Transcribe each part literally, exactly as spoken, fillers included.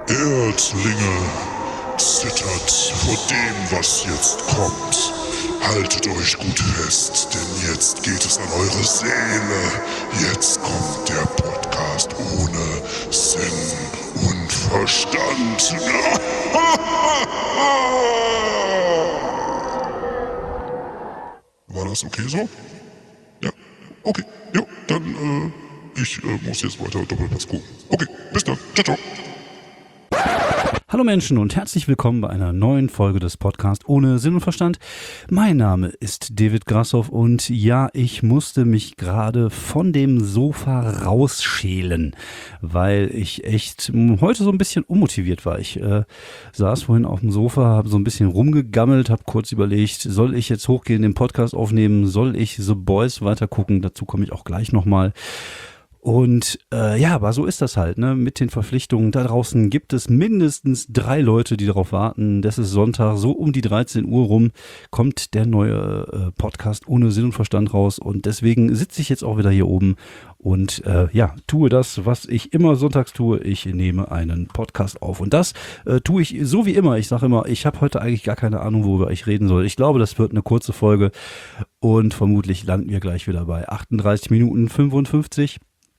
Erdlinge, zittert vor dem, was jetzt kommt. Haltet euch gut fest, denn jetzt geht es an eure Seele. Jetzt kommt der Podcast ohne Sinn und Verstand. War das okay so? Ja, okay. Jo, dann, äh, ich äh, muss jetzt weiter Doppelpass gucken. Okay, bis dann. Ciao, ciao. Hallo Menschen und herzlich willkommen bei einer neuen Folge des Podcasts ohne Sinn und Verstand. Mein Name ist David Grashoff und ja, ich musste mich gerade von dem Sofa rausschälen, weil ich echt heute so ein bisschen unmotiviert war. Ich äh, saß vorhin auf dem Sofa, habe so ein bisschen rumgegammelt, habe kurz überlegt, soll ich jetzt hochgehen, den Podcast aufnehmen, soll ich The Boys weitergucken, dazu komme ich auch gleich nochmal. Und äh, ja, aber so ist das halt, ne? Mit den Verpflichtungen. Da draußen gibt es mindestens drei Leute, die darauf warten. Das ist Sonntag, so um die dreizehn Uhr rum kommt der neue äh, Podcast ohne Sinn und Verstand raus. Und deswegen sitze ich jetzt auch wieder hier oben und äh, ja, tue das, was ich immer sonntags tue. Ich nehme einen Podcast auf. Und das äh, tue ich so wie immer. Ich sage immer, ich habe heute eigentlich gar keine Ahnung, worüber ich reden soll. Ich glaube, das wird eine kurze Folge und vermutlich landen wir gleich wieder bei achtunddreißig Minuten fünfundfünfzig.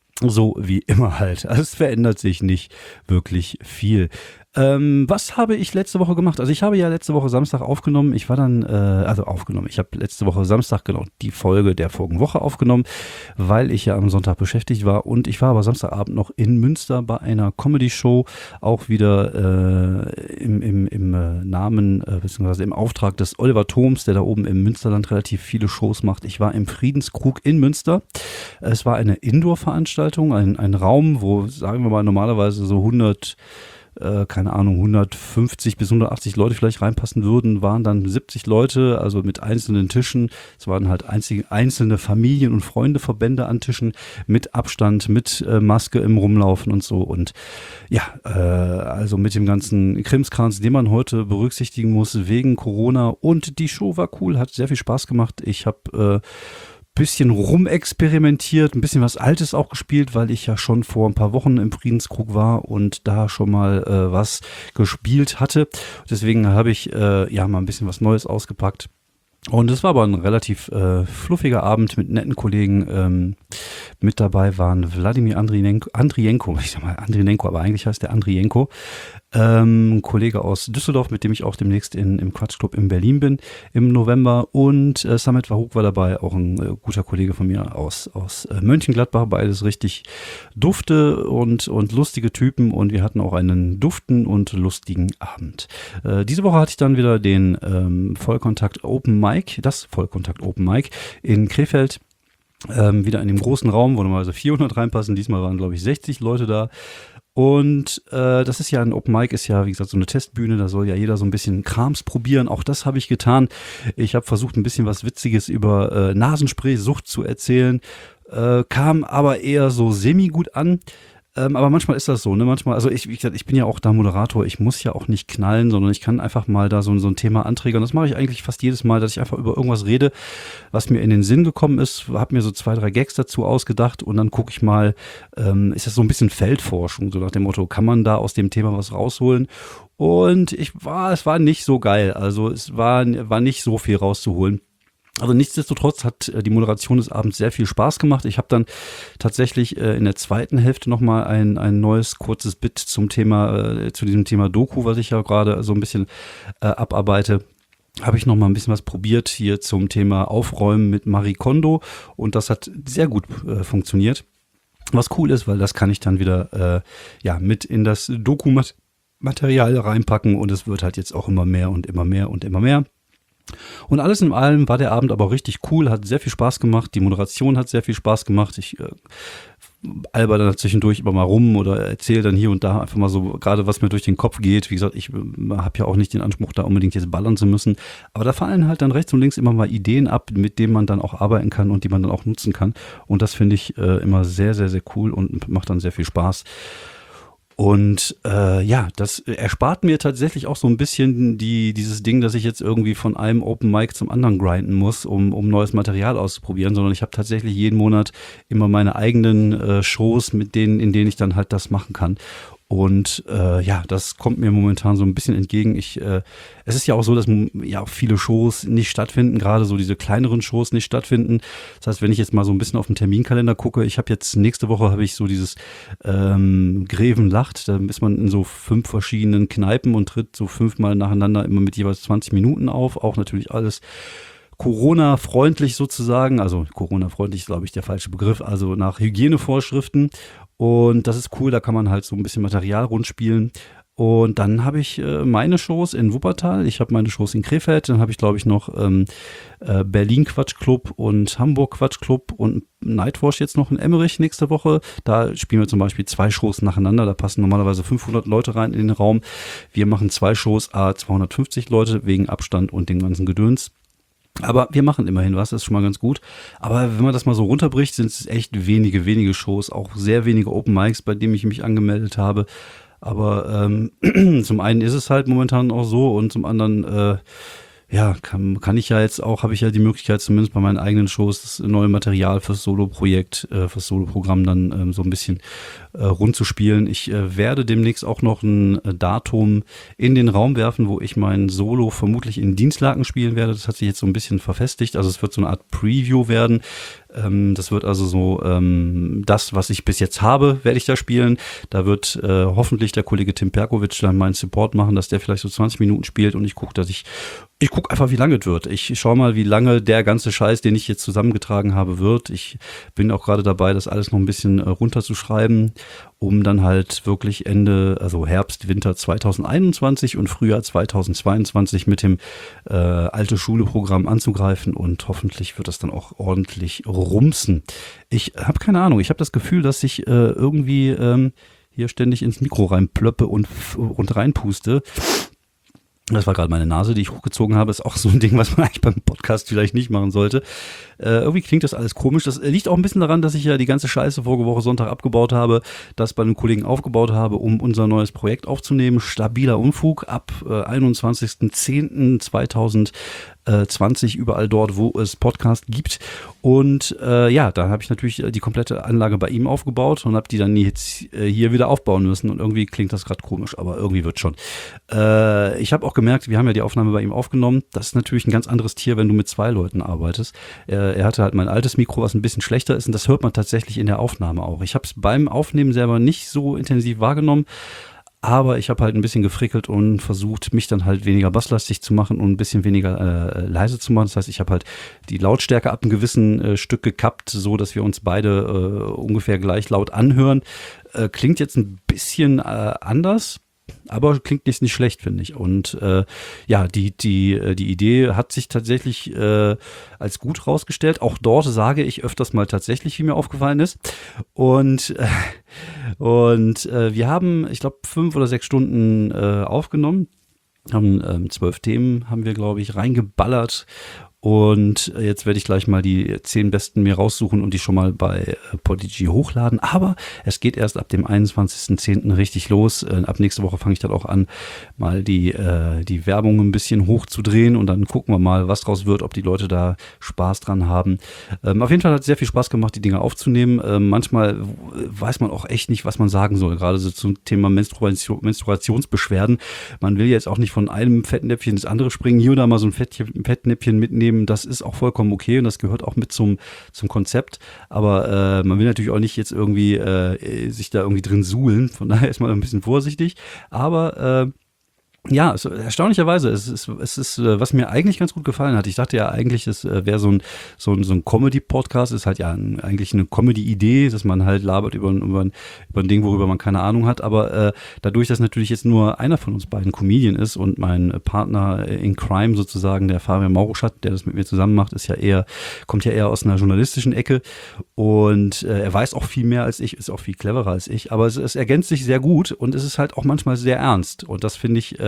So wie immer halt. Also es verändert sich nicht wirklich viel. Ähm, was habe ich letzte Woche gemacht? Also ich habe ja letzte Woche Samstag aufgenommen. Ich war dann, äh, also aufgenommen. Ich habe letzte Woche Samstag genau die Folge der vorigen Woche aufgenommen, weil ich ja am Sonntag beschäftigt war. Und ich war aber Samstagabend noch in Münster bei einer Comedy-Show. Auch wieder äh, im, im, im äh, Namen, äh, beziehungsweise im Auftrag des Oliver Thoms, der da oben im Münsterland relativ viele Shows macht. Ich war im Friedenskrug in Münster. Es war eine Indoor-Veranstaltung, ein, ein Raum, wo, sagen wir mal, normalerweise so hundert Äh, keine Ahnung, hundertfünfzig bis hundertachtzig Leute vielleicht reinpassen würden, waren dann siebzig Leute, also mit einzelnen Tischen. Es waren halt einzige, einzelne Familien- und Freundeverbände an Tischen mit Abstand, mit äh, Maske im Rumlaufen und so. Und ja, äh, also mit dem ganzen Krimskrams, den man heute berücksichtigen muss wegen Corona. Und die Show war cool, hat sehr viel Spaß gemacht. Ich habe äh, bisschen rumexperimentiert, ein bisschen was Altes auch gespielt, weil ich ja schon vor ein paar Wochen im Friedenskrug war und da schon mal äh, was gespielt hatte. Deswegen habe ich äh, ja mal ein bisschen was Neues ausgepackt. Und es war aber ein relativ äh, fluffiger Abend mit netten Kollegen. Ähm, mit dabei waren Wladimir Andrienko, Andrienko, ich sag mal Andrienko, aber eigentlich heißt der Andrienko, ähm, ein Kollege aus Düsseldorf, mit dem ich auch demnächst in, im Quatschclub in Berlin bin im November. Und äh, Samet Farouk war dabei, auch ein äh, guter Kollege von mir aus, aus äh, Mönchengladbach. Beides richtig dufte und, und lustige Typen. Und wir hatten auch einen duften und lustigen Abend. Äh, diese Woche hatte ich dann wieder den ähm, Vollkontakt Open Mic, das Vollkontakt Open Mic in Krefeld. Ähm, wieder in dem großen Raum, wo normalerweise vierhundert reinpassen. Diesmal waren, glaube ich, sechzig Leute da. Und äh, das ist ja ein Open Mic, ist ja, wie gesagt, so eine Testbühne. Da soll ja jeder so ein bisschen Krams probieren. Auch das habe ich getan. Ich habe versucht, ein bisschen was Witziges über äh, Nasenspray-Sucht zu erzählen. Äh, kam aber eher so semi-gut an. Ähm, aber manchmal ist das so, ne? Manchmal, also ich, wie gesagt, ich bin ja auch da Moderator, ich muss ja auch nicht knallen, sondern ich kann einfach mal da so, so ein Thema anträgern. Das mache ich eigentlich fast jedes Mal, dass ich einfach über irgendwas rede, was mir in den Sinn gekommen ist, habe mir so zwei, drei Gags dazu ausgedacht und dann gucke ich mal, ähm, ist das so ein bisschen Feldforschung, so nach dem Motto, kann man da aus dem Thema was rausholen? Und ich war, es war nicht so geil, also es war, war nicht so viel rauszuholen. Also nichtsdestotrotz hat äh, die Moderation des Abends sehr viel Spaß gemacht. Ich habe dann tatsächlich äh, in der zweiten Hälfte nochmal ein, ein neues kurzes Bit zum Thema, äh, zu diesem Thema Doku, was ich ja gerade so ein bisschen äh, abarbeite. Habe ich noch mal ein bisschen was probiert hier zum Thema Aufräumen mit Marie Kondo und das hat sehr gut äh, funktioniert. Was cool ist, weil das kann ich dann wieder äh, ja mit in das Doku-Material reinpacken und es wird halt jetzt auch immer mehr und immer mehr und immer mehr. Und alles in allem war der Abend aber richtig cool, hat sehr viel Spaß gemacht, die Moderation hat sehr viel Spaß gemacht. Ich äh, alber dann zwischendurch immer mal rum oder erzähle dann hier und da einfach mal so, gerade was mir durch den Kopf geht. Wie gesagt, ich äh, habe ja auch nicht den Anspruch, da unbedingt jetzt ballern zu müssen. Aber da fallen halt dann rechts und links immer mal Ideen ab, mit denen man dann auch arbeiten kann und die man dann auch nutzen kann. Und das finde ich äh, immer sehr, sehr, sehr cool und macht dann sehr viel Spaß. Und äh, ja, das erspart mir tatsächlich auch so ein bisschen die dieses Ding, dass ich jetzt irgendwie von einem Open Mic zum anderen grinden muss, um um neues Material auszuprobieren, sondern ich habe tatsächlich jeden Monat immer meine eigenen äh, Shows, mit denen in denen ich dann halt das machen kann. Und äh, ja, das kommt mir momentan so ein bisschen entgegen. Ich, äh, es ist ja auch so, dass ja auch viele Shows nicht stattfinden, gerade so diese kleineren Shows nicht stattfinden. Das heißt, wenn ich jetzt mal so ein bisschen auf den Terminkalender gucke, ich habe jetzt nächste Woche habe ich so dieses ähm, Greven lacht, da ist man in so fünf verschiedenen Kneipen und tritt so fünfmal nacheinander immer mit jeweils zwanzig Minuten auf. Auch natürlich alles Corona-freundlich sozusagen, also Corona-freundlich ist, glaube ich, der falsche Begriff, also nach Hygienevorschriften. Und das ist cool, da kann man halt so ein bisschen Material rundspielen. Und dann habe ich äh, meine Shows in Wuppertal, ich habe meine Shows in Krefeld, dann habe ich, glaube ich, noch ähm, äh, Berlin Quatsch Club und Hamburg Quatsch Club und Nightwash jetzt noch in Emmerich nächste Woche. Da spielen wir zum Beispiel zwei Shows nacheinander, da passen normalerweise fünfhundert Leute rein in den Raum. Wir machen zwei Shows, a zweihundertfünfzig Leute wegen Abstand und dem ganzen Gedöns. Aber wir machen immerhin was, das ist schon mal ganz gut. Aber wenn man das mal so runterbricht, sind es echt wenige, wenige Shows, auch sehr wenige Open Mics, bei denen ich mich angemeldet habe. Aber ähm, zum einen ist es halt momentan auch so und zum anderen, äh, ja, kann, kann ich ja jetzt auch, habe ich ja die Möglichkeit, zumindest bei meinen eigenen Shows, das neue Material fürs Solo-Projekt, äh, fürs Solo-Programm dann ähm, so ein bisschen äh, rund zu spielen. Ich äh, werde demnächst auch noch ein äh, Datum in den Raum werfen, wo ich mein Solo vermutlich in Dienstlaken spielen werde. Das hat sich jetzt so ein bisschen verfestigt. Also es wird so eine Art Preview werden. Ähm, das wird also so ähm, das, was ich bis jetzt habe, werde ich da spielen. Da wird äh, hoffentlich der Kollege Tim Perkovic dann meinen Support machen, dass der vielleicht so zwanzig Minuten spielt und ich gucke, dass ich Ich gucke einfach, wie lange es wird. Ich schaue mal, wie lange der ganze Scheiß, den ich jetzt zusammengetragen habe, wird. Ich bin auch gerade dabei, das alles noch ein bisschen äh, runterzuschreiben, um dann halt wirklich Ende, also Herbst, Winter zweitausendeinundzwanzig und Frühjahr zweitausendzweiundzwanzig mit dem äh, alte Schule-Programm anzugreifen und hoffentlich wird das dann auch ordentlich rumsen. Ich habe keine Ahnung. Ich habe das Gefühl, dass ich äh, irgendwie ähm, hier ständig ins Mikro reinplöppe und, und reinpuste. Das war gerade meine Nase, die ich hochgezogen habe. Ist auch so ein Ding, was man eigentlich beim Podcast vielleicht nicht machen sollte. Äh, irgendwie klingt das alles komisch. Das liegt auch ein bisschen daran, dass ich ja die ganze Scheiße vorige Woche Sonntag abgebaut habe, das bei einem Kollegen aufgebaut habe, um unser neues Projekt aufzunehmen. Stabiler Unfug ab äh, einundzwanzigsten zehnten zweitausendzwanzig überall dort, wo es Podcast gibt. Und äh, ja, da habe ich natürlich die komplette Anlage bei ihm aufgebaut und habe die dann jetzt äh, hier wieder aufbauen müssen. Und irgendwie klingt das gerade komisch, aber irgendwie wird schon. Äh, ich habe auch gemerkt, wir haben ja die Aufnahme bei ihm aufgenommen. Das ist natürlich ein ganz anderes Tier, wenn du mit zwei Leuten arbeitest. Äh, er hatte halt mein altes Mikro, was ein bisschen schlechter ist und das hört man tatsächlich in der Aufnahme auch. Ich habe es beim Aufnehmen selber nicht so intensiv wahrgenommen, aber ich habe halt ein bisschen gefrickelt und versucht, mich dann halt weniger basslastig zu machen und ein bisschen weniger äh, leise zu machen. Das heißt, ich habe halt die Lautstärke ab einem gewissen äh, Stück gekappt, so dass wir uns beide äh, ungefähr gleich laut anhören. Äh, klingt jetzt ein bisschen äh, anders, aber klingt nicht, nicht schlecht, finde ich. Und äh, ja, die, die, die Idee hat sich tatsächlich äh, als gut rausgestellt. Auch dort sage ich öfters mal tatsächlich, wie mir aufgefallen ist. Und, äh, und äh, wir haben, ich glaube, fünf oder sechs Stunden äh, aufgenommen. Haben ähm, zwölf Themen, haben wir, glaube ich, reingeballert. Und jetzt werde ich gleich mal die zehn besten mir raussuchen und die schon mal bei Podigy hochladen. Aber es geht erst ab dem einundzwanzigsten zehnten richtig los. Ab nächste Woche fange ich dann auch an, mal die, äh, die Werbung ein bisschen hochzudrehen. Und dann gucken wir mal, was draus wird, ob die Leute da Spaß dran haben. Ähm, auf jeden Fall hat es sehr viel Spaß gemacht, die Dinge aufzunehmen. Ähm, manchmal weiß man auch echt nicht, was man sagen soll. Gerade so zum Thema Menstruation, Menstruationsbeschwerden. Man will jetzt auch nicht von einem Fettnäpfchen ins andere springen. Hier und da mal so ein Fettchen, Fettnäpfchen mitnehmen. Das ist auch vollkommen okay und das gehört auch mit zum, zum Konzept, aber äh, man will natürlich auch nicht jetzt irgendwie äh, sich da irgendwie drin suhlen, von daher ist man ein bisschen vorsichtig, aber äh, ja, es, erstaunlicherweise, es ist, es ist, was mir eigentlich ganz gut gefallen hat. Ich dachte ja eigentlich, es wäre so ein, so ein, so ein Comedy-Podcast, ist halt ja ein, eigentlich eine Comedy-Idee, dass man halt labert über, über, ein, über ein Ding, worüber man keine Ahnung hat. Aber äh, dadurch, dass natürlich jetzt nur einer von uns beiden Comedian ist und mein Partner in Crime sozusagen, der Fabian Mauruschat, der das mit mir zusammen macht, ist ja eher, kommt ja eher aus einer journalistischen Ecke und äh, er weiß auch viel mehr als ich, ist auch viel cleverer als ich. Aber es, es ergänzt sich sehr gut und es ist halt auch manchmal sehr ernst. Und das finde ich äh,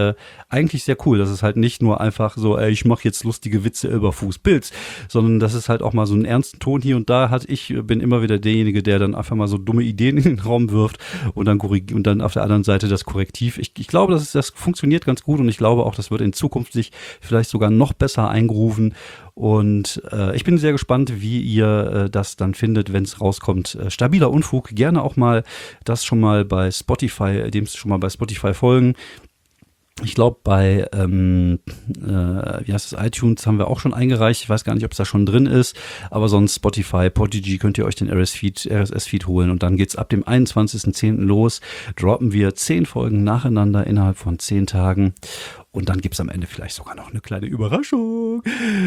äh, eigentlich sehr cool, dass es halt nicht nur einfach so, ey, ich mache jetzt lustige Witze über Fußpilz, sondern dass es halt auch mal so einen ernsten Ton hier und da hat. Ich bin immer wieder derjenige, der dann einfach mal so dumme Ideen in den Raum wirft und dann korrig- und dann auf der anderen Seite das Korrektiv. Ich, ich glaube, das, ist, das funktioniert ganz gut und ich glaube auch, das wird in Zukunft sich vielleicht sogar noch besser eingrooven. Und äh, ich bin sehr gespannt, wie ihr äh, das dann findet, wenn es rauskommt. Äh, stabiler Unfug, gerne auch mal das schon mal bei Spotify, dem schon mal bei Spotify folgen. Ich glaube, bei ähm, äh, wie heißt es, iTunes haben wir auch schon eingereicht. Ich weiß gar nicht, ob es da schon drin ist, aber sonst Spotify, Podigy könnt ihr euch den R S S-Feed holen und dann geht's ab dem einundzwanzigsten zehnten los. Droppen wir zehn Folgen nacheinander innerhalb von zehn Tagen. Und dann gibt's am Ende vielleicht sogar noch eine kleine Überraschung.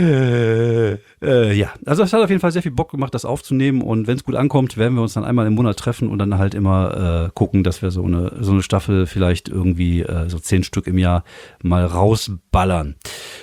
Äh, äh, ja, also es hat auf jeden Fall sehr viel Bock gemacht, das aufzunehmen. Und wenn es gut ankommt, werden wir uns dann einmal im Monat treffen und dann halt immer äh, gucken, dass wir so eine, so eine Staffel vielleicht irgendwie äh, so zehn Stück im Jahr mal rausballern.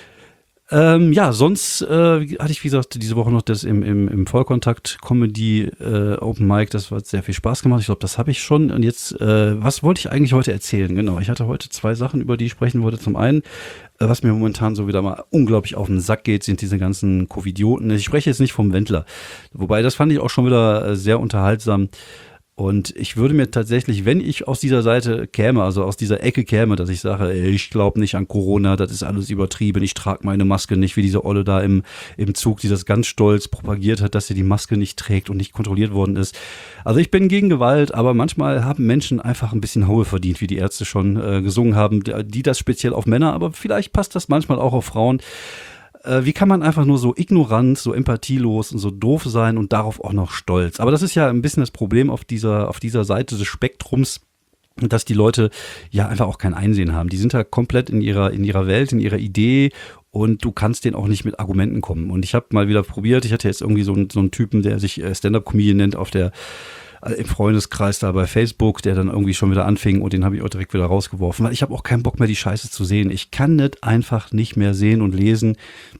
Ähm, ja, sonst äh, hatte ich, wie gesagt, diese Woche noch das im, im, im Vollkontakt-Comedy äh, Open Mic, das hat sehr viel Spaß gemacht. Ich glaube, das habe ich schon. Und jetzt, äh, was wollte ich eigentlich heute erzählen? Genau, ich hatte heute zwei Sachen, über die ich sprechen wollte. Zum einen, äh, was mir momentan so wieder mal unglaublich auf den Sack geht, sind diese ganzen Covidioten. Ich spreche jetzt nicht vom Wendler. Wobei, das fand ich auch schon wieder äh, sehr unterhaltsam. Und ich würde mir tatsächlich, wenn ich aus dieser Seite käme, also aus dieser Ecke käme, dass ich sage, ey, ich glaube nicht an Corona, das ist alles übertrieben, ich trage meine Maske nicht, wie diese Olle da im, im Zug, die das ganz stolz propagiert hat, dass sie die Maske nicht trägt und nicht kontrolliert worden ist. Also ich bin gegen Gewalt, aber manchmal haben Menschen einfach ein bisschen Haue verdient, wie die Ärzte schon äh, gesungen haben, die das speziell auf Männer, aber vielleicht passt das manchmal auch auf Frauen. Wie kann man einfach nur so ignorant, so empathielos und so doof sein und darauf auch noch stolz? Aber das ist ja ein bisschen das Problem auf dieser, auf dieser Seite des Spektrums, dass die Leute ja einfach auch kein Einsehen haben. Die sind da komplett in ihrer, in ihrer Welt, in ihrer Idee und du kannst denen auch nicht mit Argumenten kommen. Und ich habe mal wieder probiert, ich hatte jetzt irgendwie so einen, so einen Typen, der sich Stand-Up-Comedian nennt, auf der im Freundeskreis da bei Facebook, der dann irgendwie schon wieder anfing und den habe ich auch direkt wieder rausgeworfen, weil ich habe auch keinen Bock mehr, die Scheiße zu sehen. Ich kann nicht einfach nicht mehr sehen und lesen.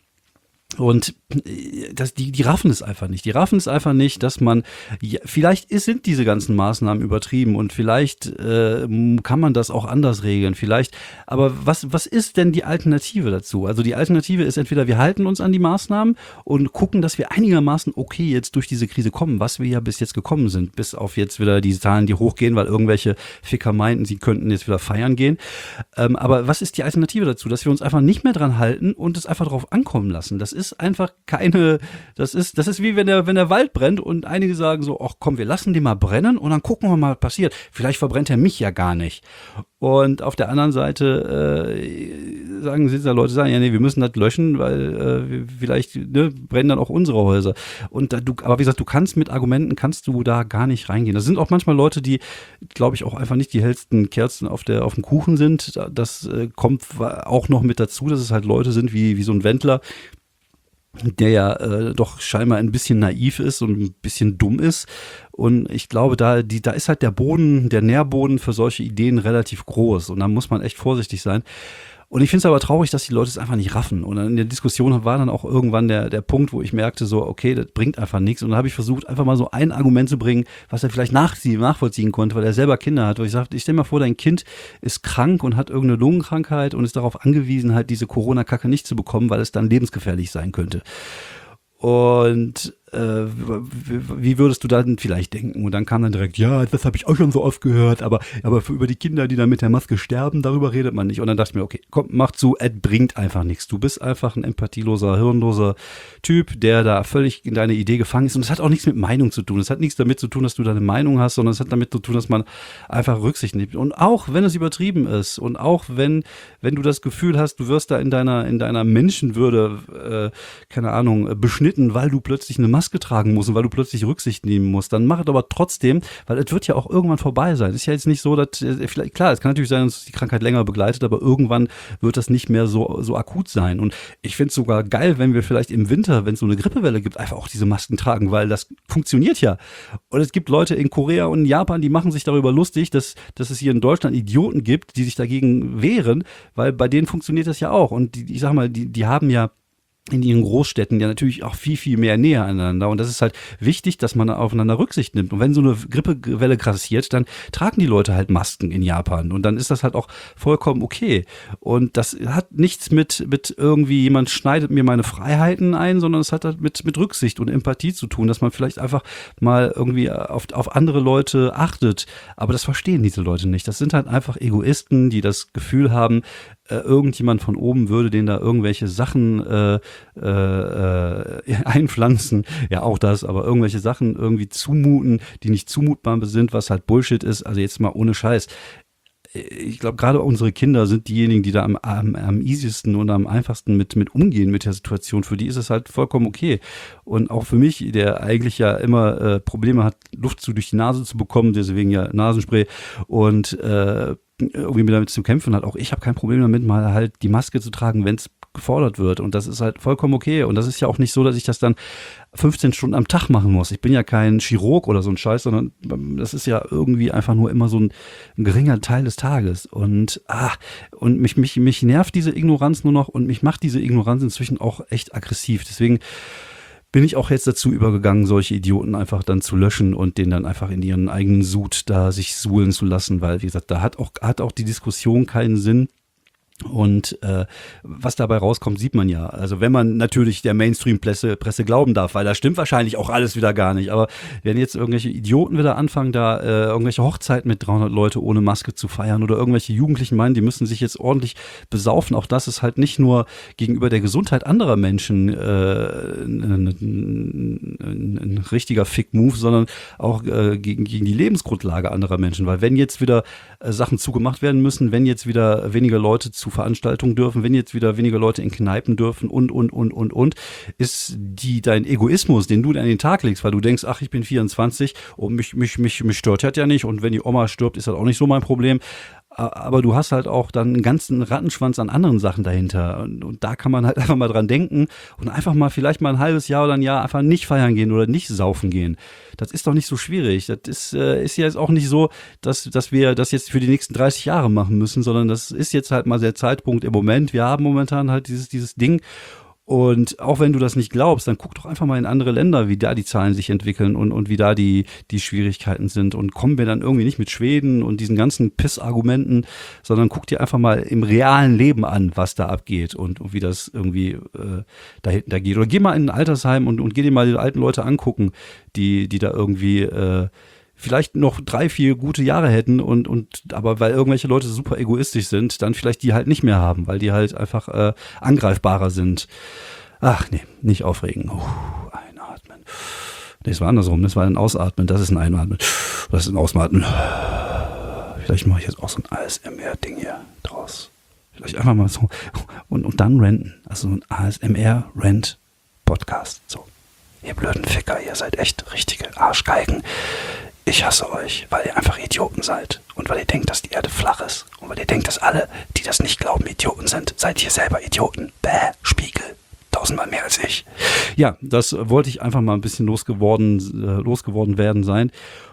Und das, die, die raffen es einfach nicht. Die raffen es einfach nicht, dass man, ja, vielleicht ist, sind diese ganzen Maßnahmen übertrieben und vielleicht äh, kann man das auch anders regeln. Vielleicht, aber was, was ist denn die Alternative dazu? Also die Alternative ist entweder wir halten uns an die Maßnahmen und gucken, dass wir einigermaßen okay jetzt durch diese Krise kommen, was wir ja bis jetzt gekommen sind, bis auf jetzt wieder die Zahlen, die hochgehen, weil irgendwelche Ficker meinten, sie könnten jetzt wieder feiern gehen. Ähm, aber was ist die Alternative dazu? Dass wir uns einfach nicht mehr dran halten und es einfach drauf ankommen lassen. Das ist einfach keine, das ist, das ist wie wenn der, wenn der Wald brennt und einige sagen so, ach komm, wir lassen den mal brennen und dann gucken wir mal, was passiert. Vielleicht verbrennt er mich ja gar nicht. Und auf der anderen Seite äh, sagen sie da Leute sagen, ja nee, wir müssen das löschen, weil äh, vielleicht ne, brennen dann auch unsere Häuser. Und da, du, aber wie gesagt, du kannst mit Argumenten kannst du da gar nicht reingehen. Das sind auch manchmal Leute, die, glaube ich, auch einfach nicht die hellsten Kerzen auf der auf dem Kuchen sind. Das äh, kommt auch noch mit dazu, dass es halt Leute sind wie wie so ein Wendler, der ja äh, doch scheinbar ein bisschen naiv ist und ein bisschen dumm ist. Und ich glaube, da, die, da ist halt der Boden, der Nährboden für solche Ideen relativ groß. Und da muss man echt vorsichtig sein. Und ich finde es aber traurig, dass die Leute es einfach nicht raffen. Und in der Diskussion war dann auch irgendwann der, der Punkt, wo ich merkte, so, okay, das bringt einfach nichts. Und dann habe ich versucht, einfach mal so ein Argument zu bringen, was er vielleicht nachziehen, nachvollziehen konnte, weil er selber Kinder hat. Wo ich sagte, ich stell mal vor, dein Kind ist krank und hat irgendeine Lungenkrankheit und ist darauf angewiesen, halt diese Corona-Kacke nicht zu bekommen, weil es dann lebensgefährlich sein könnte. Und äh, wie würdest du dann vielleicht denken? Und dann kam dann direkt, ja, das habe ich auch schon so oft gehört, aber, aber für, über die Kinder, die dann mit der Maske sterben, darüber redet man nicht. Und dann dachte ich mir, okay, komm, mach zu, es bringt einfach nichts. Du bist einfach ein empathieloser, hirnloser Typ, der da völlig in deine Idee gefangen ist. Und es hat auch nichts mit Meinung zu tun. Es hat nichts damit zu tun, dass du deine Meinung hast, sondern es hat damit zu tun, dass man einfach Rücksicht nimmt. Und auch wenn es übertrieben ist und auch wenn, wenn du das Gefühl hast, du wirst da in deiner, in deiner Menschenwürde, äh, keine Ahnung, beschnitten, weil du plötzlich eine Maske tragen musst und weil du plötzlich Rücksicht nehmen musst, dann mach es aber trotzdem, weil es wird ja auch irgendwann vorbei sein. Es ist ja jetzt nicht so, dass, vielleicht, klar, es kann natürlich sein, dass die Krankheit länger begleitet, aber irgendwann wird das nicht mehr so, so akut sein. Und ich finde es sogar geil, wenn wir vielleicht im Winter, wenn es so eine Grippewelle gibt, einfach auch diese Masken tragen, weil das funktioniert ja. Und es gibt Leute in Korea und in Japan, die machen sich darüber lustig, dass, dass es hier in Deutschland Idioten gibt, die sich dagegen wehren, weil bei denen funktioniert das ja auch. Und die, ich sag mal, die, die haben ja in ihren Großstädten ja natürlich auch viel, viel mehr näher aneinander. Und das ist halt wichtig, dass man aufeinander Rücksicht nimmt. Und wenn so eine Grippewelle grassiert, dann tragen die Leute halt Masken in Japan. Und dann ist das halt auch vollkommen okay. Und das hat nichts mit, mit irgendwie, jemand schneidet mir meine Freiheiten ein, sondern es hat halt mit, mit Rücksicht und Empathie zu tun, dass man vielleicht einfach mal irgendwie auf, auf andere Leute achtet. Aber das verstehen diese Leute nicht. Das sind halt einfach Egoisten, die das Gefühl haben, irgendjemand von oben würde denen da irgendwelche Sachen äh, äh, einpflanzen, ja auch das, aber irgendwelche Sachen irgendwie zumuten, die nicht zumutbar sind, was halt Bullshit ist, also jetzt mal ohne Scheiß. Ich glaube, gerade unsere Kinder sind diejenigen, die da am, am, am easiesten und am einfachsten mit, mit umgehen mit der Situation. Für die ist es halt vollkommen okay. Und auch für mich, der eigentlich ja immer äh, Probleme hat, Luft zu durch die Nase zu bekommen, deswegen ja Nasenspray und äh, irgendwie damit zu kämpfen hat. Auch ich habe kein Problem damit, mal halt die Maske zu tragen, wenn es gefordert wird. Und das ist halt vollkommen okay. Und das ist ja auch nicht so, dass ich das dann fünfzehn Stunden am Tag machen muss. Ich bin ja kein Chirurg oder so ein Scheiß, sondern das ist ja irgendwie einfach nur immer so ein, ein geringer Teil des Tages. Und ah, und mich, mich, mich nervt diese Ignoranz nur noch und mich macht diese Ignoranz inzwischen auch echt aggressiv. Deswegen bin ich auch jetzt dazu übergegangen, solche Idioten einfach dann zu löschen und den dann einfach in ihren eigenen Sud da sich suhlen zu lassen, weil, wie gesagt, da hat auch, hat auch die Diskussion keinen Sinn. Und äh, was dabei rauskommt, sieht man ja. Also wenn man natürlich der Mainstream-Presse Presse glauben darf, weil da stimmt wahrscheinlich auch alles wieder gar nicht. Aber wenn jetzt irgendwelche Idioten wieder anfangen, da äh, irgendwelche Hochzeiten mit dreihundert Leute ohne Maske zu feiern oder irgendwelche Jugendlichen meinen, die müssen sich jetzt ordentlich besaufen, auch das ist halt nicht nur gegenüber der Gesundheit anderer Menschen äh, ein, ein, ein, ein richtiger Fick-Move, sondern auch äh, gegen, gegen die Lebensgrundlage anderer Menschen. Weil wenn jetzt wieder äh, Sachen zugemacht werden müssen, wenn jetzt wieder weniger Leute zu Veranstaltungen dürfen, wenn jetzt wieder weniger Leute in Kneipen dürfen und, und, und, und, und, ist die, dein Egoismus, den du an den Tag legst, weil du denkst, ach, ich bin vierundzwanzig und mich, mich, mich, mich stört das ja nicht und wenn die Oma stirbt, ist das auch nicht so mein Problem. Aber du hast halt auch dann einen ganzen Rattenschwanz an anderen Sachen dahinter. Und, und da kann man halt einfach mal dran denken und einfach mal vielleicht mal ein halbes Jahr oder ein Jahr einfach nicht feiern gehen oder nicht saufen gehen. Das ist doch nicht so schwierig. Das ist, äh, ist ja jetzt auch nicht so, dass, dass wir das jetzt für die nächsten dreißig Jahre machen müssen, sondern das ist jetzt halt mal der Zeitpunkt im Moment. Wir haben momentan halt dieses, dieses Ding. Und auch wenn du das nicht glaubst, dann guck doch einfach mal in andere Länder, wie da die Zahlen sich entwickeln und, und wie da die, die Schwierigkeiten sind. Und kommen wir dann irgendwie nicht mit Schweden und diesen ganzen Piss-Argumenten, sondern guck dir einfach mal im realen Leben an, was da abgeht und, und wie das irgendwie äh, da hinten da geht. Oder geh mal in ein Altersheim und, und geh dir mal die alten Leute angucken, die, die da irgendwie äh, vielleicht noch drei, vier gute Jahre hätten und, und aber weil irgendwelche Leute super egoistisch sind, dann vielleicht die halt nicht mehr haben, weil die halt einfach äh, angreifbarer sind. Ach nee, nicht aufregen. Uh, einatmen. Nee, es war andersrum, das war ein Ausatmen, das ist ein Einatmen. Das ist ein Ausatmen. Vielleicht mache ich jetzt auch so ein A S M R-Ding hier draus. Vielleicht einfach mal so und, und dann renten. Also so ein A S M R-Rent-Podcast. So, ihr blöden Ficker, ihr seid echt richtige Arschgeigen. Ich hasse euch, weil ihr einfach Idioten seid und weil ihr denkt, dass die Erde flach ist und weil ihr denkt, dass alle, die das nicht glauben, Idioten sind. Seid ihr selber Idioten. Bäh, Spiegel. Tausendmal mehr als ich. Ja, das wollte ich einfach mal ein bisschen losgeworden, äh, losgeworden werden sein.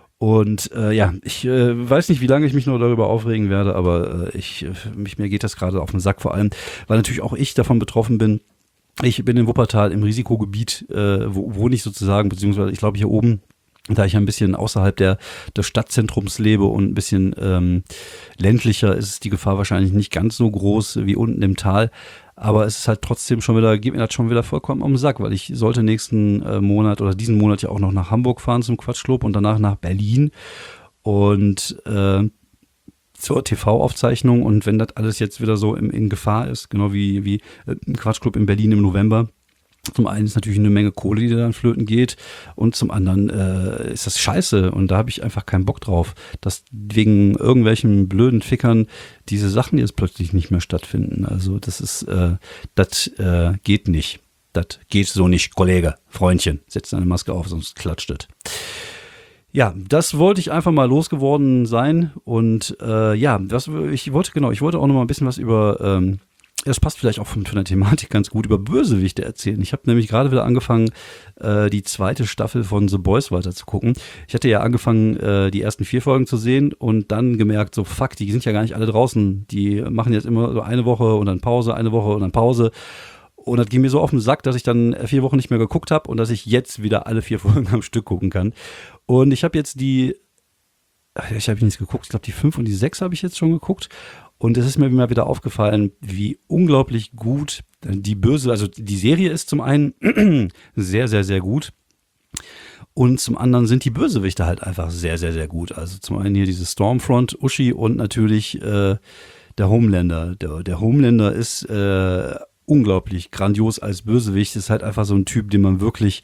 Und äh, ja, ich äh, weiß nicht, wie lange ich mich noch darüber aufregen werde, aber äh, ich, mich, mir geht das gerade auf den Sack, vor allem, weil natürlich auch ich davon betroffen bin. Ich bin in Wuppertal im Risikogebiet, äh, wo wohne ich sozusagen, beziehungsweise ich glaube hier oben, da ich ein bisschen außerhalb der, des Stadtzentrums lebe und ein bisschen ähm, ländlicher, ist die Gefahr wahrscheinlich nicht ganz so groß wie unten im Tal. Aber es ist halt trotzdem schon wieder, geht mir das schon wieder vollkommen am Sack, weil ich sollte nächsten äh, Monat oder diesen Monat ja auch noch nach Hamburg fahren zum Quatschclub und danach nach Berlin und äh, zur T V-Aufzeichnung. Und wenn das alles jetzt wieder so in, in Gefahr ist, genau wie, wie äh, ein Quatschclub in Berlin im November, zum einen ist natürlich eine Menge Kohle, die dann flöten geht und zum anderen äh, ist das scheiße und da habe ich einfach keinen Bock drauf, dass wegen irgendwelchen blöden Fickern diese Sachen jetzt plötzlich nicht mehr stattfinden. Also das ist, äh, das äh, geht nicht. Das geht so nicht, Kollege, Freundchen, setz deine Maske auf, sonst klatscht es. Ja, das wollte ich einfach mal losgeworden sein und äh, ja, das, ich wollte genau, ich wollte auch noch mal ein bisschen was über ähm, das passt vielleicht auch von, von der Thematik ganz gut, über Bösewichte erzählen. Ich habe nämlich gerade wieder angefangen, äh, die zweite Staffel von The Boys weiter zu gucken. Ich hatte ja angefangen, äh, die ersten vier Folgen zu sehen und dann gemerkt, so fuck, die sind ja gar nicht alle draußen. Die machen jetzt immer so eine Woche und dann Pause, eine Woche und dann Pause. Und das ging mir so auf den Sack, dass ich dann vier Wochen nicht mehr geguckt habe und dass ich jetzt wieder alle vier Folgen am Stück gucken kann. Und ich habe jetzt die, ich habe nichts geguckt, ich glaube die fünf und die sechs habe ich jetzt schon geguckt. Und es ist mir immer wieder aufgefallen, wie unglaublich gut die Böse, also die Serie ist zum einen sehr, sehr, sehr gut. Und zum anderen sind die Bösewichte halt einfach sehr, sehr, sehr gut. Also zum einen hier diese Stormfront, Uschi und natürlich äh, der Homelander. Der, der Homelander ist äh, unglaublich grandios als Bösewicht. Ist halt einfach so ein Typ, den man wirklich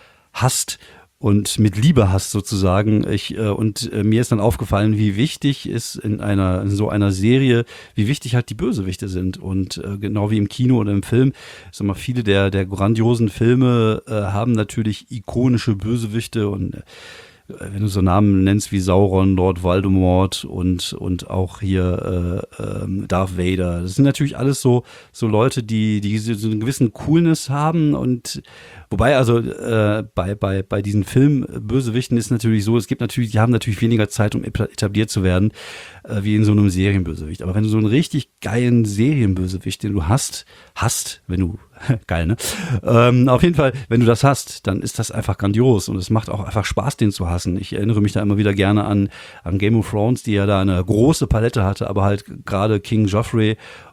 hasst und mit Liebe hasst sozusagen. Ich, äh, und äh, mir ist dann aufgefallen, wie wichtig ist in einer in so einer Serie, wie wichtig halt die Bösewichte sind. Und äh, genau wie im Kino oder im Film, sag mal, viele der, der grandiosen Filme äh, haben natürlich ikonische Bösewichte und äh, wenn du so Namen nennst wie Sauron, Lord Voldemort und, und auch hier äh, äh, Darth Vader. Das sind natürlich alles so, so Leute, die, die so einen gewissen Coolness haben und wobei also äh, bei, bei, bei diesen Filmbösewichten ist natürlich so, es gibt natürlich, die haben natürlich weniger Zeit, um etabliert zu werden, äh, wie in so einem Serienbösewicht. Aber wenn du so einen richtig geilen Serienbösewicht, den du hast, hast, wenn du geil, ne? Ähm, auf jeden Fall, wenn du das hast, dann ist das einfach grandios und es macht auch einfach Spaß, den zu hassen. Ich erinnere mich da immer wieder gerne an, an Game of Thrones, die ja da eine große Palette hatte, aber halt gerade King Joffrey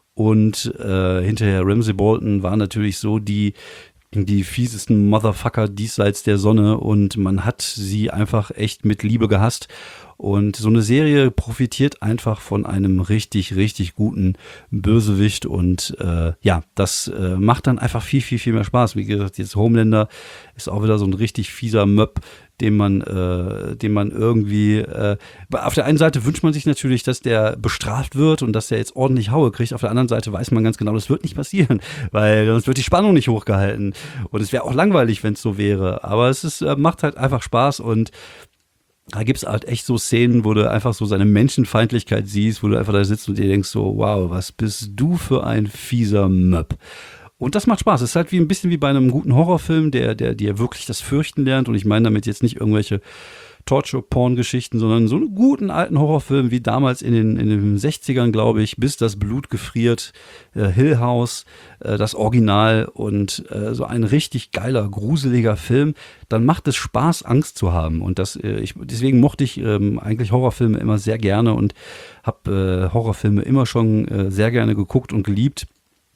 und äh, hinterher Ramsay Bolton waren natürlich so die die fiesesten Motherfucker diesseits der Sonne und man hat sie einfach echt mit Liebe gehasst. Und so eine Serie profitiert einfach von einem richtig, richtig guten Bösewicht und äh, ja, das äh, macht dann einfach viel, viel, viel mehr Spaß. Wie gesagt, jetzt Homelander ist auch wieder so ein richtig fieser Möb, den man, äh, den man irgendwie, äh, auf der einen Seite wünscht man sich natürlich, dass der bestraft wird und dass der jetzt ordentlich Haue kriegt. Auf der anderen Seite weiß man ganz genau, das wird nicht passieren, weil sonst wird die Spannung nicht hochgehalten. Und es wäre auch langweilig, wenn es so wäre. Aber es ist, äh, macht halt einfach Spaß und da gibt es halt echt so Szenen, wo du einfach so seine Menschenfeindlichkeit siehst, wo du einfach da sitzt und dir denkst so, wow, was bist du für ein fieser Möb. Und das macht Spaß. Es ist halt wie ein bisschen wie bei einem guten Horrorfilm, der, der dir wirklich das Fürchten lernt. Und ich meine damit jetzt nicht irgendwelche Torture-Porn-Geschichten, sondern so einen guten alten Horrorfilm wie damals in den, in den sechzigern, glaube ich, bis das Blut gefriert, äh, Hill House, äh, das Original und äh, so ein richtig geiler, gruseliger Film, dann macht es Spaß, Angst zu haben. Und das, äh, ich, deswegen mochte ich ähm, eigentlich Horrorfilme immer sehr gerne und habe äh, Horrorfilme immer schon äh, sehr gerne geguckt und geliebt.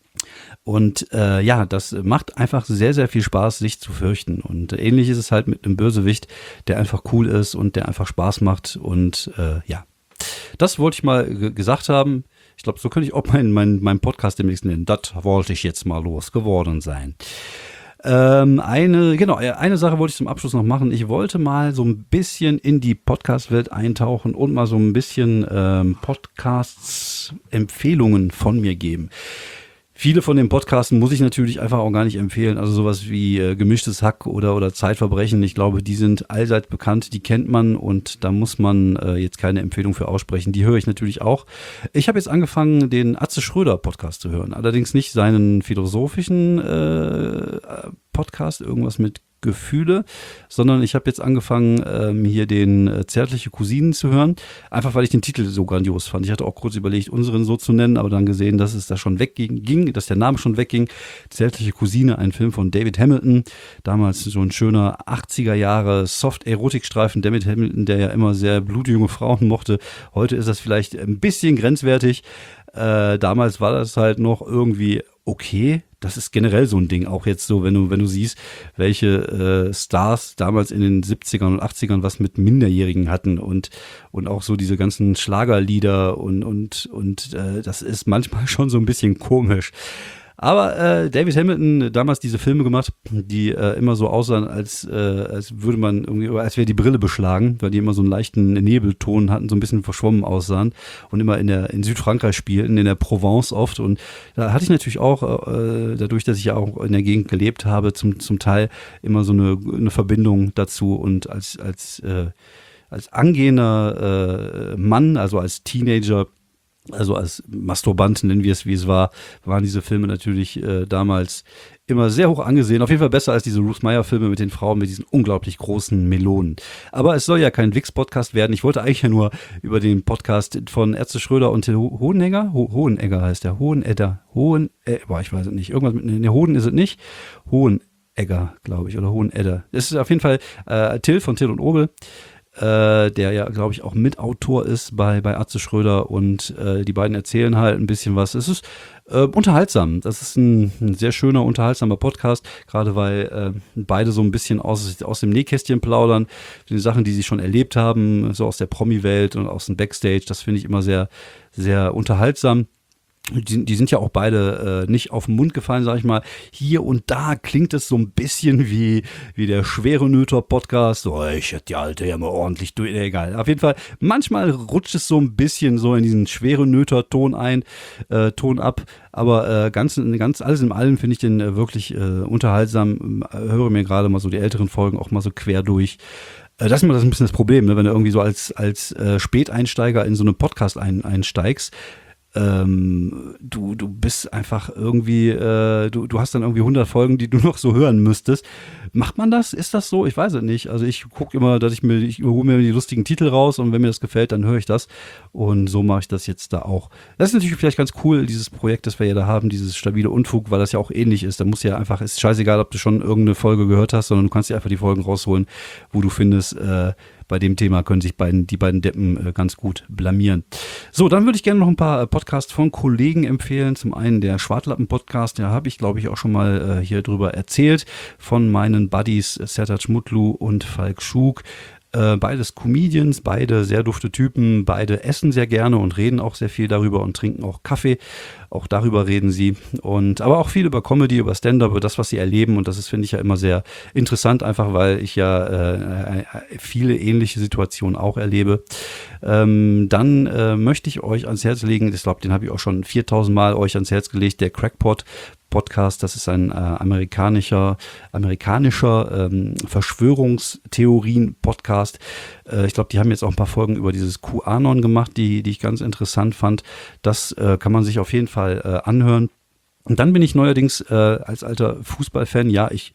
Und äh, ja, das macht einfach sehr, sehr viel Spaß, sich zu fürchten. Und ähnlich ist es halt mit einem Bösewicht, der einfach cool ist und der einfach Spaß macht. Und äh, ja, das wollte ich mal g- gesagt haben. Ich glaube, so könnte ich auch meinen mein, mein Podcast demnächst nennen. Das wollte ich jetzt mal losgeworden sein. Ähm, eine, genau, eine Sache wollte ich zum Abschluss noch machen. Ich wollte mal so ein bisschen in die Podcast-Welt eintauchen und mal so ein bisschen ähm, Podcasts-Empfehlungen von mir geben. Viele von den Podcasten muss ich natürlich einfach auch gar nicht empfehlen. Also sowas wie äh, Gemischtes Hack oder, oder Zeitverbrechen. Ich glaube, die sind allseits bekannt, die kennt man und da muss man äh, jetzt keine Empfehlung für aussprechen. Die höre ich natürlich auch. Ich habe jetzt angefangen, den Atze Schröder Podcast zu hören. Allerdings nicht seinen philosophischen äh, Podcast, irgendwas mit Gefühle, sondern ich habe jetzt angefangen, ähm, hier den äh, Zärtliche Cousinen zu hören, einfach weil ich den Titel so grandios fand. Ich hatte auch kurz überlegt, unseren so zu nennen, aber dann gesehen, dass es da schon wegging, ging, dass der Name schon wegging. Zärtliche Cousine, ein Film von David Hamilton, damals so ein schöner achtziger Jahre Soft-Erotikstreifen. David Hamilton, der ja immer sehr blutjunge Frauen mochte. Heute ist das vielleicht ein bisschen grenzwertig. Äh, damals war das halt noch irgendwie okay. Das ist generell so ein Ding, auch jetzt so, wenn du, wenn du siehst, welche äh, Stars damals in den siebzigern und achtzigern was mit Minderjährigen hatten und, und auch so diese ganzen Schlagerlieder und, und, und äh, das ist manchmal schon so ein bisschen komisch. Aber äh, David Hamilton damals diese Filme gemacht, die äh, immer so aussahen, als, äh, als würde man irgendwie, als wäre die Brille beschlagen, weil die immer so einen leichten Nebelton hatten, so ein bisschen verschwommen aussahen und immer in der in Südfrankreich spielten, in der Provence oft. Und da hatte ich natürlich auch, äh, dadurch, dass ich ja auch in der Gegend gelebt habe, zum, zum Teil immer so eine, eine Verbindung dazu und als, als, äh, als angehender äh, Mann, also als Teenager, Also als Masturbant, nennen wir es, wie es war, waren diese Filme natürlich äh, damals immer sehr hoch angesehen. Auf jeden Fall besser als diese Ruth Meyer-Filme mit den Frauen mit diesen unglaublich großen Melonen. Aber es soll ja kein Wix-Podcast werden. Ich wollte eigentlich ja nur über den Podcast von Ärzte Schröder und Till Hohenegger, Ho Hohenegger heißt der, Hohenedder, Hohen, äh, boah, ich weiß es nicht, irgendwas mit, ne, Hohen ist es nicht, Hohenegger, glaube ich, oder Hohenedder. Das ist auf jeden Fall äh, Till von Till und Obel. Äh, der ja, glaube ich, auch Mitautor ist bei, bei Atze Schröder und äh, die beiden erzählen halt ein bisschen was. Es ist äh, unterhaltsam. Das ist ein, ein sehr schöner, unterhaltsamer Podcast, gerade weil äh, beide so ein bisschen aus, aus dem Nähkästchen plaudern, die Sachen, die sie schon erlebt haben, so aus der Promi-Welt und aus dem Backstage. Das finde ich immer sehr, sehr unterhaltsam. Die, die sind ja auch beide äh, nicht auf den Mund gefallen, sag ich mal. Hier und da klingt es so ein bisschen wie, wie der schwere Nöter-Podcast. So, ich hätte die Alte ja mal ordentlich durch. Egal. Auf jeden Fall, manchmal rutscht es so ein bisschen so in diesen schwere Nöter-Ton ein, äh, Ton ab. Aber äh, ganz, ganz alles in allem finde ich den äh, wirklich äh, unterhaltsam. Höre mir gerade mal so die älteren Folgen auch mal so quer durch. Das ist immer das ein bisschen das Problem, ne? Wenn du irgendwie so als, als äh, Späteinsteiger in so einen Podcast ein, einsteigst. Ähm, du, du bist einfach irgendwie, äh, du, du hast dann irgendwie hundert Folgen, die du noch so hören müsstest. Macht man das? Ist das so? Ich weiß es nicht. Also ich gucke immer, dass ich mir, ich hole mir die lustigen Titel raus und wenn mir das gefällt, dann höre ich das. Und so mache ich das jetzt da auch. Das ist natürlich vielleicht ganz cool, dieses Projekt, das wir ja da haben, dieses stabile Unfug, weil das ja auch ähnlich ist. Da muss ja einfach, ist scheißegal, ob du schon irgendeine Folge gehört hast, sondern du kannst dir einfach die Folgen rausholen, wo du findest, äh, bei dem Thema können sich beiden, die beiden Deppen äh, ganz gut blamieren. So, dann würde ich gerne noch ein paar äh, Podcasts von Kollegen empfehlen. Zum einen der Schwartlappen-Podcast, da habe ich, glaube ich, auch schon mal äh, hier drüber erzählt, von meinen Buddies äh, Sertac Mutlu und Falk Schug. Äh, beides Comedians, beide sehr dufte Typen, beide essen sehr gerne und reden auch sehr viel darüber und trinken auch Kaffee. Auch darüber reden sie. Und aber auch viel über Comedy, über Stand-up, über das, was sie erleben. Und das ist, finde ich, ja immer sehr interessant, einfach weil ich ja äh, viele ähnliche Situationen auch erlebe. Ähm, dann äh, möchte ich euch ans Herz legen, ich glaube, den habe ich auch schon viertausend Mal euch ans Herz gelegt, der Crackpot Podcast, das ist ein äh, amerikanischer, amerikanischer ähm, Verschwörungstheorien-Podcast. Äh, ich glaube, die haben jetzt auch ein paar Folgen über dieses QAnon gemacht, die, die ich ganz interessant fand. Das äh, kann man sich auf jeden Fall äh, anhören. Und dann bin ich neuerdings äh, als alter Fußballfan, ja, ich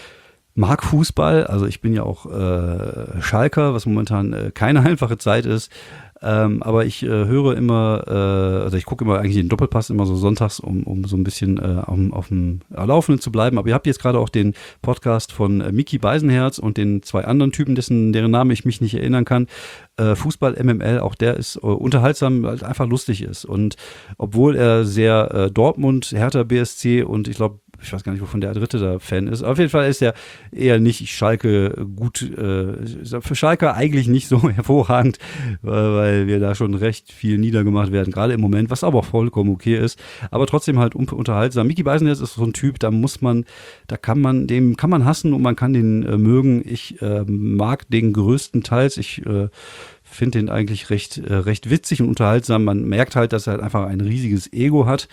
mag Fußball, also ich bin ja auch äh, Schalker, was momentan äh, keine einfache Zeit ist. Ähm, aber ich äh, höre immer, äh, also ich gucke immer eigentlich den Doppelpass immer so sonntags, um, um so ein bisschen äh, um, auf dem Laufenden zu bleiben. Aber ihr habt jetzt gerade auch den Podcast von äh, Micky Beisenherz und den zwei anderen Typen, dessen deren Name ich mich nicht erinnern kann. Äh, Fußball M M L, auch der ist äh, unterhaltsam, weil es einfach lustig ist. Und obwohl er sehr äh, Dortmund, Hertha B S C und ich glaube, ich weiß gar nicht, wovon der dritte da Fan ist. Auf jeden Fall ist er eher nicht Schalke gut, äh, für Schalke eigentlich nicht so hervorragend, weil wir da schon recht viel niedergemacht werden, gerade im Moment, was aber auch vollkommen okay ist. Aber trotzdem halt unterhaltsam. Micky Beisenherz ist so ein Typ, da muss man, da kann man, dem kann man hassen und man kann den äh, mögen. Ich äh, mag den größtenteils. Ich äh, finde den eigentlich recht, äh, recht witzig und unterhaltsam. Man merkt halt, dass er halt einfach ein riesiges Ego hat.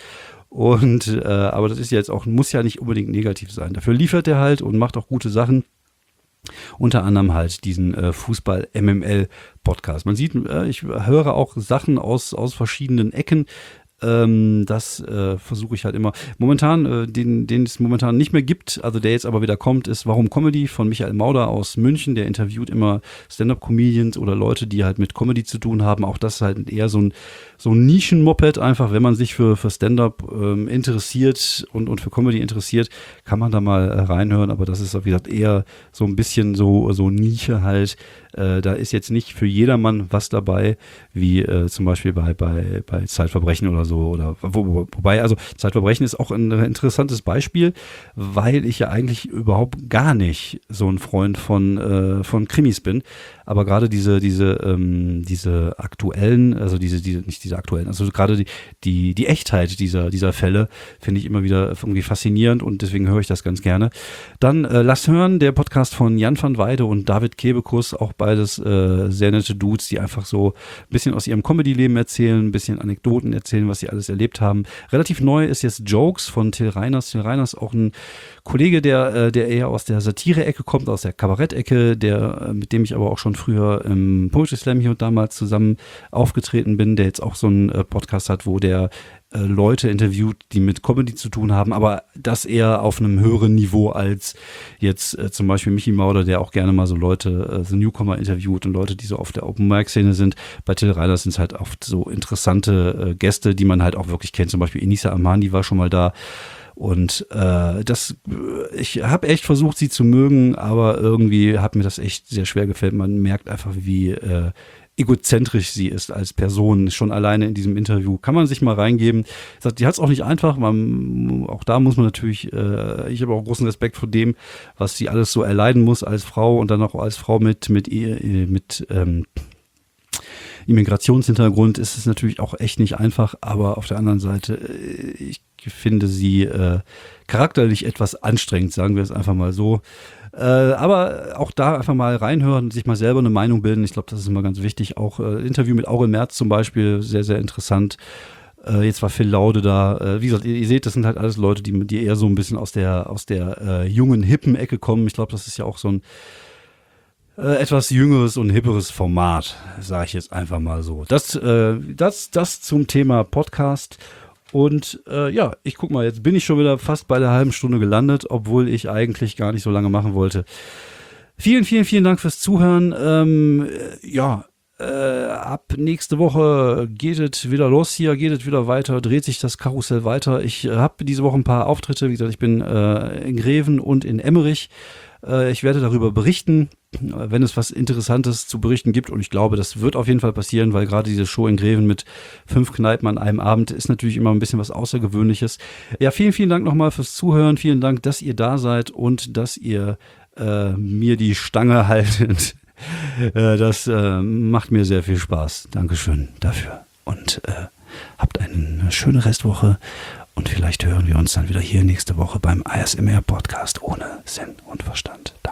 Und äh, aber das ist jetzt auch, muss ja nicht unbedingt negativ sein. Dafür liefert er halt und macht auch gute Sachen. Unter anderem halt diesen äh, Fußball-M M L-Podcast. Man sieht, äh, ich höre auch Sachen aus, aus verschiedenen Ecken. Ähm, das äh, versuche ich halt immer. Momentan, äh, den, den es momentan nicht mehr gibt, also der jetzt aber wieder kommt, ist Warum Comedy von Michael Mauder aus München. Der interviewt immer Stand-Up-Comedians oder Leute, die halt mit Comedy zu tun haben. Auch das ist halt eher so ein, so ein Nischen-Moped einfach. Wenn man sich für, für Stand-Up ähm, interessiert und, und für Comedy interessiert, kann man da mal äh, reinhören. Aber das ist, wie gesagt, eher so ein bisschen so, so Nische halt. Äh, da ist jetzt nicht für jedermann was dabei, wie äh, zum Beispiel bei, bei, bei Zeitverbrechen oder so. Oder wo, wo, wobei, also Zeitverbrechen ist auch ein interessantes Beispiel, weil ich ja eigentlich überhaupt gar nicht so ein Freund von, äh, von Krimis bin. Aber gerade diese, diese, ähm, diese aktuellen, also diese, diese, nicht diese aktuellen, also gerade die, die, die Echtheit dieser, dieser Fälle finde ich immer wieder irgendwie faszinierend und deswegen höre ich das ganz gerne. Dann äh, Lass hören, der Podcast von Jan van Weide und David Kebekus, auch beides äh, sehr nette Dudes, die einfach so ein bisschen aus ihrem Comedy-Leben erzählen, ein bisschen Anekdoten erzählen, was sie alles erlebt haben. Relativ neu ist jetzt Jokes von Till Reiners. Till Reiners auch ein Kollege, der, äh, der eher aus der Satire-Ecke kommt, aus der Kabarett-Ecke, der, äh, mit dem ich aber auch schon Simon früher im Poetry Slam hier und damals zusammen aufgetreten bin, der jetzt auch so einen äh, Podcast hat, wo der äh, Leute interviewt, die mit Comedy zu tun haben, aber das eher auf einem höheren Niveau als jetzt äh, zum Beispiel Michi Mauder, der auch gerne mal so Leute, äh, so Newcomer interviewt und Leute, die so auf der Open-Mic-Szene sind. Bei Till Reiners sind es halt oft so interessante äh, Gäste, die man halt auch wirklich kennt. Zum Beispiel Enisa Amani war schon mal da. Und äh, das, ich habe echt versucht, sie zu mögen, aber irgendwie hat mir das echt sehr schwer gefällt. Man merkt einfach, wie äh, egozentrisch sie ist als Person. Schon alleine in diesem Interview kann man sich mal reingeben. Die hat es auch nicht einfach. Man, auch da muss man natürlich, äh, ich habe auch großen Respekt vor dem, was sie alles so erleiden muss als Frau und dann auch als Frau mit mit mit ähm, Immigrationshintergrund ist es natürlich auch echt nicht einfach, aber auf der anderen Seite, ich finde sie äh, charakterlich etwas anstrengend, sagen wir es einfach mal so. Äh, aber auch da einfach mal reinhören, sich mal selber eine Meinung bilden. Ich glaube, das ist immer ganz wichtig. Auch äh, Interview mit Aurel Merz zum Beispiel, sehr, sehr interessant. Äh, jetzt war Phil Laude da. Äh, wie gesagt, ihr, ihr seht, das sind halt alles Leute, die, die eher so ein bisschen aus der, aus der äh, jungen, hippen Ecke kommen. Ich glaube, das ist ja auch so ein Äh, etwas jüngeres und hipperes Format, sage ich jetzt einfach mal so. Das, äh, das, das zum Thema Podcast. Und äh, ja, ich guck mal, jetzt bin ich schon wieder fast bei der halben Stunde gelandet, obwohl ich eigentlich gar nicht so lange machen wollte. Vielen, vielen, vielen Dank fürs Zuhören. Ähm, ja, äh, ab nächste Woche geht es wieder los hier, geht es wieder weiter, dreht sich das Karussell weiter. Ich äh, habe diese Woche ein paar Auftritte, wie gesagt, ich bin äh, in Greven und in Emmerich. Ich werde darüber berichten, wenn es was Interessantes zu berichten gibt. Und ich glaube, das wird auf jeden Fall passieren, weil gerade diese Show in Greven mit fünf Kneipen an einem Abend ist natürlich immer ein bisschen was Außergewöhnliches. Ja, vielen, vielen Dank nochmal fürs Zuhören. Vielen Dank, dass ihr da seid und dass ihr äh, mir die Stange haltet. äh, das äh, macht mir sehr viel Spaß. Dankeschön dafür. Und äh, habt eine schöne Restwoche. Und vielleicht hören wir uns dann wieder hier nächste Woche beim A S M R-Podcast ohne Sinn und Verstand.